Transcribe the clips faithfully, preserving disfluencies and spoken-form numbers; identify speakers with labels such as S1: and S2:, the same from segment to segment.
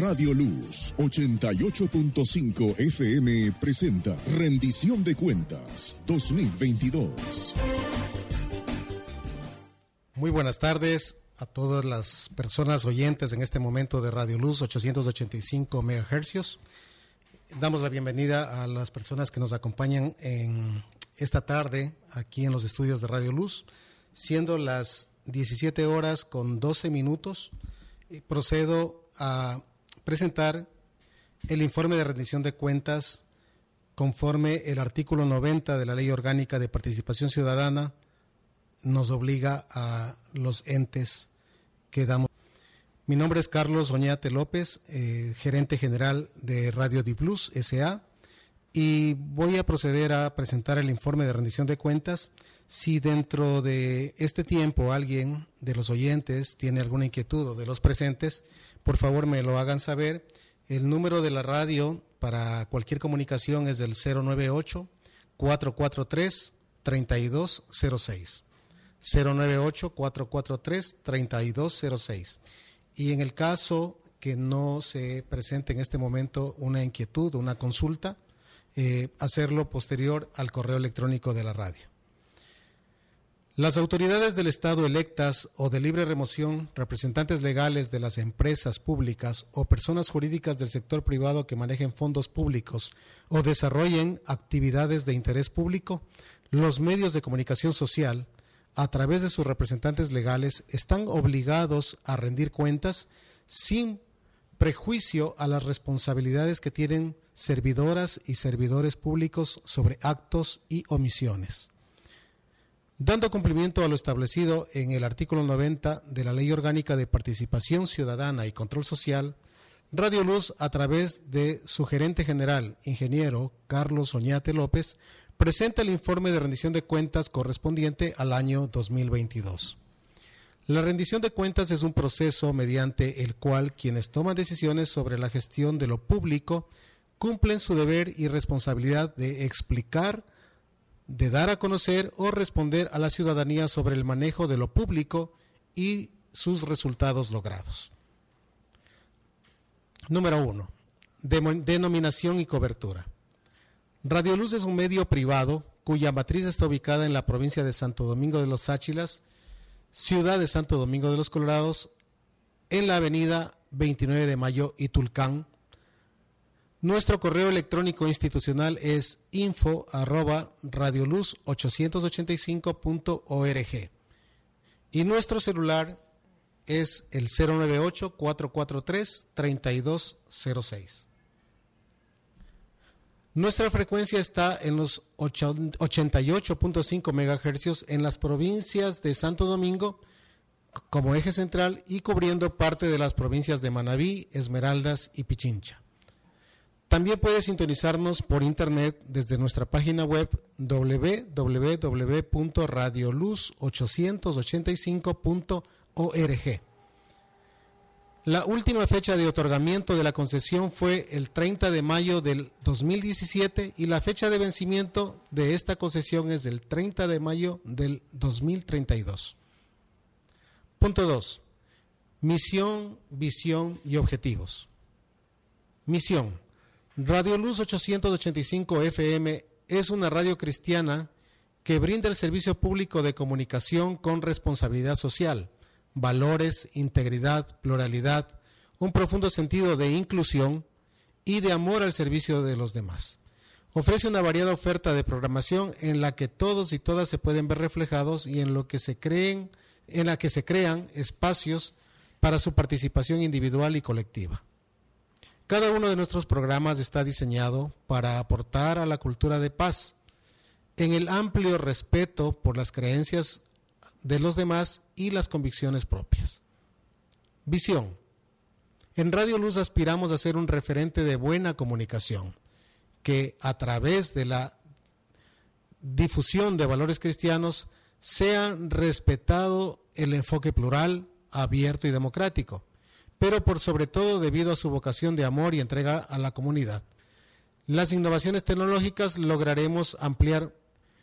S1: Radio Luz ochenta y ocho punto cinco F M presenta Rendición de Cuentas dos mil veintidós.
S2: Muy buenas tardes a todas las personas oyentes en este momento de Radio Luz ochocientos ochenta y cinco megahercios. Damos la bienvenida a las personas que nos acompañan en esta tarde aquí en los estudios de Radio Luz, siendo las diecisiete horas con doce minutos. Procedo a presentar el informe de rendición de cuentas conforme el artículo noventa de la Ley Orgánica de Participación Ciudadana nos obliga a los entes que damos. Mi nombre es Carlos Oñate López, eh, gerente general de Radio Diplus S A, y voy a proceder a presentar el informe de rendición de cuentas. Si dentro de este tiempo alguien de los oyentes tiene alguna inquietud o de los presentes, por favor me lo hagan saber. El número de la radio para cualquier comunicación es del cero nueve ocho, cuatro cuatro tres, tres dos cero seis. cero nueve ocho, cuatro cuatro tres, tres dos cero seis. Y en el caso que no se presente en este momento una inquietud o una consulta, eh, hacerlo posterior al correo electrónico de la radio. Las autoridades del Estado electas o de libre remoción, representantes legales de las empresas públicas o personas jurídicas del sector privado que manejen fondos públicos o desarrollen actividades de interés público, los medios de comunicación social, a través de sus representantes legales, están obligados a rendir cuentas sin prejuicio a las responsabilidades que tienen servidoras y servidores públicos sobre actos y omisiones. Dando cumplimiento a lo establecido en el artículo noventa de la Ley Orgánica de Participación Ciudadana y Control Social, Radio Luz, a través de su gerente general, ingeniero Carlos Oñate López, presenta el informe de rendición de cuentas correspondiente al año dos mil veintidós. La rendición de cuentas es un proceso mediante el cual quienes toman decisiones sobre la gestión de lo público cumplen su deber y responsabilidad de explicar, de dar a conocer o responder a la ciudadanía sobre el manejo de lo público y sus resultados logrados. Número uno. Denominación y cobertura. Radio Luz es un medio privado cuya matriz está ubicada en la provincia de Santo Domingo de los Sáchilas, ciudad de Santo Domingo de los Colorados, en la avenida veintinueve de Mayo y Tulcán. Nuestro correo electrónico institucional es info arroba radioluz ochocientos ochenta y cinco punto org y nuestro celular es el cero nueve ocho, cuatro cuatro tres, tres dos cero seis. Nuestra frecuencia está en los ochenta y ocho punto cinco megahercios en las provincias de Santo Domingo como eje central y cubriendo parte de las provincias de Manabí, Esmeraldas y Pichincha. También puede sintonizarnos por internet desde nuestra página web doble u doble u doble u punto radioluz ochocientos ochenta y cinco punto org. La última fecha de otorgamiento de la concesión fue el treinta de mayo del dos mil diecisiete y la fecha de vencimiento de esta concesión es el treinta de mayo del dos mil treinta y dos. Punto dos. Misión, visión y objetivos. Misión. Radio Luz ochocientos ochenta y cinco F M es una radio cristiana que brinda el servicio público de comunicación con responsabilidad social, valores, integridad, pluralidad, un profundo sentido de inclusión y de amor al servicio de los demás. Ofrece una variada oferta de programación en la que todos y todas se pueden ver reflejados y en lo que se creen, en la que se crean espacios para su participación individual y colectiva. Cada uno de nuestros programas está diseñado para aportar a la cultura de paz, en el amplio respeto por las creencias de los demás y las convicciones propias. Visión. En Radio Luz aspiramos a ser un referente de buena comunicación, que a través de la difusión de valores cristianos sea respetado el enfoque plural, abierto y democrático, pero por sobre todo debido a su vocación de amor y entrega a la comunidad. Las innovaciones tecnológicas lograremos ampliar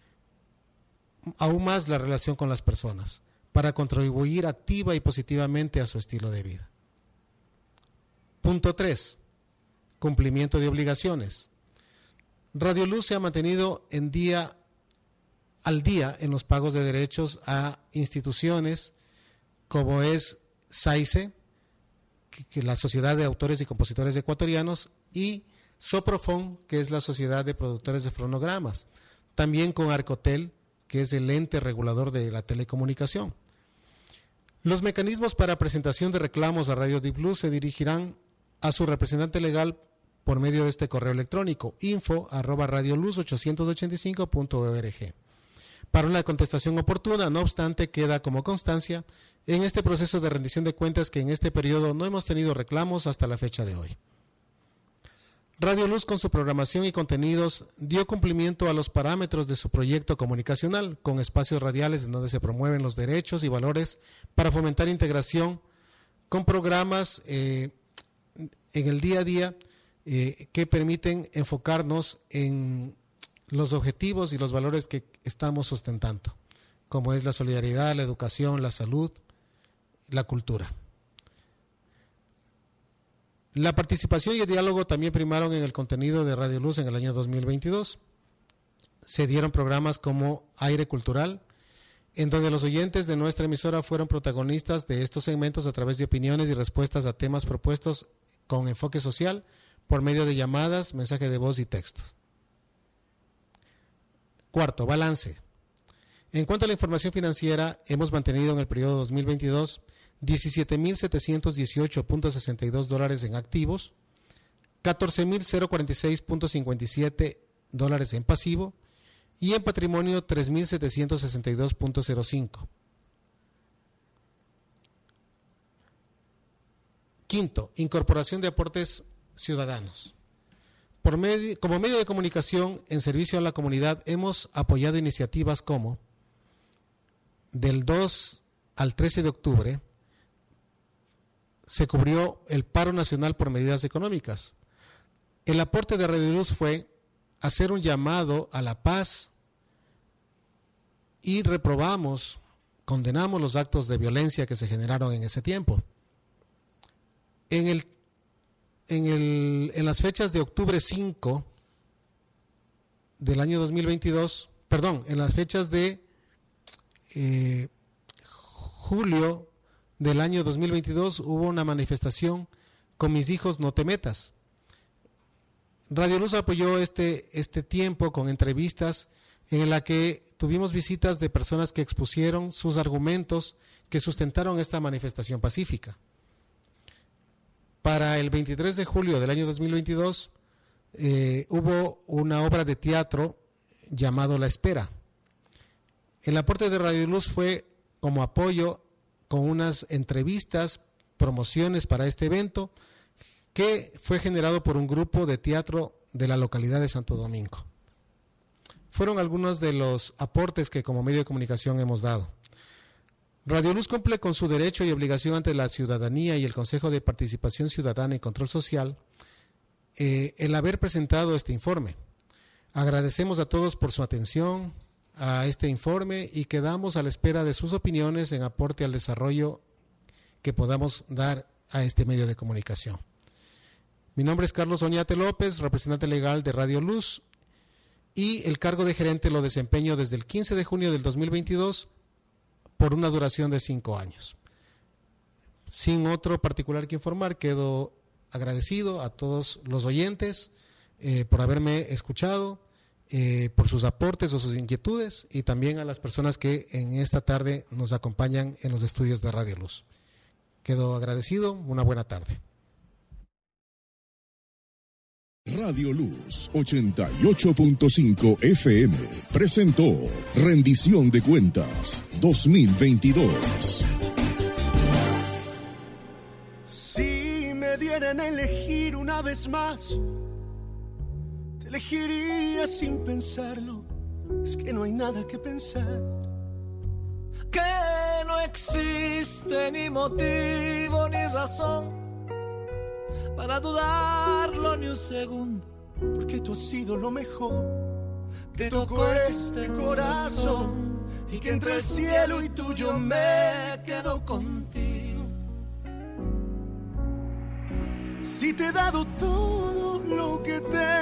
S2: aún más la relación con las personas para contribuir activa y positivamente a su estilo de vida. Punto tres. Cumplimiento de obligaciones. Radio Luz se ha mantenido en día al día en los pagos de derechos a instituciones como es SAICE, que, que la Sociedad de Autores y Compositores Ecuatorianos, y Soprofon, que es la Sociedad de Productores de Fonogramas, también con Arcotel, que es el ente regulador de la telecomunicación. Los mecanismos para presentación de reclamos a Radio Deep Blue se dirigirán a su representante legal por medio de este correo electrónico, info arroba radioluz ochocientos ochenta y cinco punto org. Para una contestación oportuna, no obstante, queda como constancia en este proceso de rendición de cuentas que en este periodo no hemos tenido reclamos hasta la fecha de hoy. Radio Luz, con su programación y contenidos, dio cumplimiento a los parámetros de su proyecto comunicacional, con espacios radiales en donde se promueven los derechos y valores para fomentar integración, con programas eh, en el día a día eh, que permiten enfocarnos en los objetivos y los valores que estamos sustentando, como es la solidaridad, la educación, la salud, la cultura. La participación y el diálogo también primaron en el contenido de Radio Luz en el año dos mil veintidós. Se dieron programas como Aire Cultural, en donde los oyentes de nuestra emisora fueron protagonistas de estos segmentos a través de opiniones y respuestas a temas propuestos con enfoque social por medio de llamadas, mensaje de voz y textos. Cuarto, balance. En cuanto a la información financiera, hemos mantenido en el periodo dos mil veintidós diecisiete mil setecientos dieciocho punto sesenta y dos dólares en activos, catorce mil cuarenta y seis punto cincuenta y siete dólares en pasivo y en patrimonio tres mil setecientos sesenta y dos punto cero cinco. Quinto, incorporación de aportes ciudadanos. Por medio, como medio de comunicación en servicio a la comunidad, hemos apoyado iniciativas como del dos al trece de octubre se cubrió el paro nacional por medidas económicas. El aporte de Radio Luz fue hacer un llamado a la paz y reprobamos, condenamos los actos de violencia que se generaron en ese tiempo. En el En, el, en las fechas de octubre cinco del año dos mil veintidós, perdón, en las fechas de eh, julio del año dos mil veintidós hubo una manifestación con Mis hijos no te metas. Radio Luz apoyó este, este tiempo con entrevistas en la que tuvimos visitas de personas que expusieron sus argumentos que sustentaron esta manifestación pacífica. Para el veintitrés de julio del año dos mil veintidós eh, hubo una obra de teatro llamado La Espera. El aporte de Radio Luz fue como apoyo con unas entrevistas, promociones para este evento que fue generado por un grupo de teatro de la localidad de Santo Domingo. Fueron algunos de los aportes que como medio de comunicación hemos dado. Radio Luz cumple con su derecho y obligación ante la ciudadanía y el Consejo de Participación Ciudadana y Control Social eh, el haber presentado este informe. Agradecemos a todos por su atención a este informe y quedamos a la espera de sus opiniones en aporte al desarrollo que podamos dar a este medio de comunicación. Mi nombre es Carlos Oñate López, representante legal de Radio Luz, y el cargo de gerente lo desempeño desde el quince de junio del dos mil veintidós por una duración de cinco años. Sin otro particular que informar, quedo agradecido a todos los oyentes eh, por haberme escuchado, eh, por sus aportes o sus inquietudes, y también a las personas que en esta tarde nos acompañan en los estudios de Radio Luz. Quedo agradecido, una buena tarde.
S1: Radio Luz ochenta y ocho punto cinco F M presentó Rendición de Cuentas dos mil veintidós.
S3: Si me dieran a elegir una vez más, te elegiría sin pensarlo. Es que no hay nada que pensar.
S4: Que no existe ni motivo ni razón para dudarlo ni un segundo,
S3: porque tú has sido lo mejor. Te
S4: tocó
S3: tocó
S4: este
S3: este corazón, y que entre el cielo y tuyo me quedo contigo. Si te he dado todo lo que tengo,